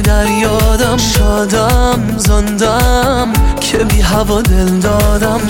باشی در یادم. شادم زندم که بی هوا دل دادم.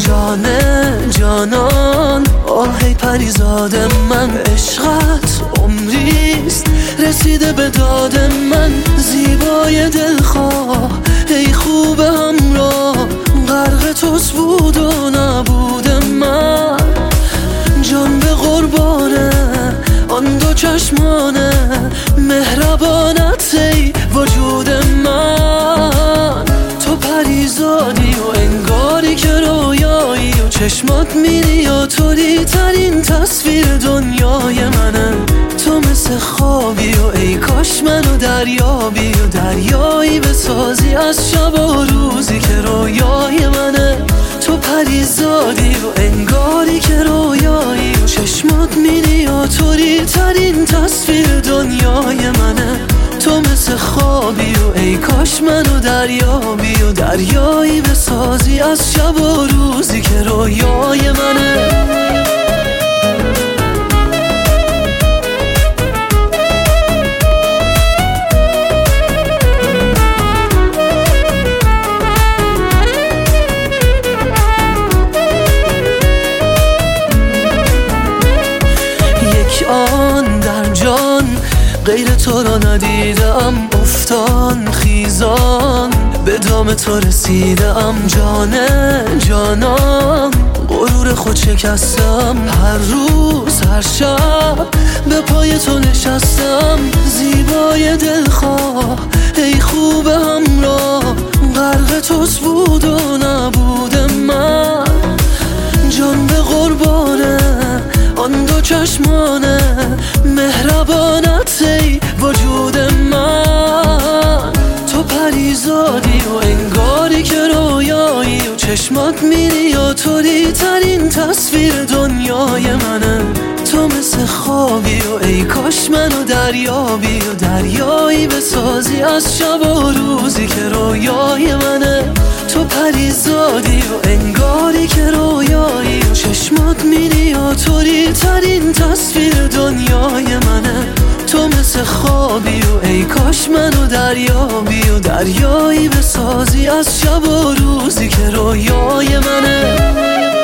جانان آهی پریزاد من. عشقت عمریست رسیده به داد من. زیبای دلخواه ای خوب همراه، غرق توست بود و نبود من. جان به قربانه آن دو چشمانه، مهربانت ای وجود من. تو پریزادی و انگاری که رویایی و چشمات میری و طوری ترین تصویر دنیای منه. تو مثل خوابی و ای کاش منو دریابی و دریایی بسازی از شب و روزی که رویای منه. تو پریزادی و انگاری که رویایی و چشمات میری و طوری ترین تصویر دنیای منه. تو مثل خوابی و ای کاش منو دریابی و دریایی بسازی از شب و روزی که رویای منه. آن در جان غیر تو را ندیدم. افتان خیزان به دام تو رسیدم. جانان غرور خود شکستم. هر روز هر شب به پای تو نشستم. زیبای دلخواه ای خوب همراه، غرق توست بود و نبود من. جان به قربانه آن دو چشمانه، مهربانت ای وجود من. تو پریزادی و انگاری که رویایی و چشمات میری و طوری ترین تصویر دنیای منه. تو مثل خوابی و ای کاش منو دریابی و دریایی بسازی از شب و روزی که رویای منه. تو پریزادی و انگاری که رویایی و چشمات میری و طوری ترین تصویر دنیای منه. تو مثل خوابی و ای کاش منو دریابی و دریایی بسازی از شب و روزی که رویای منه.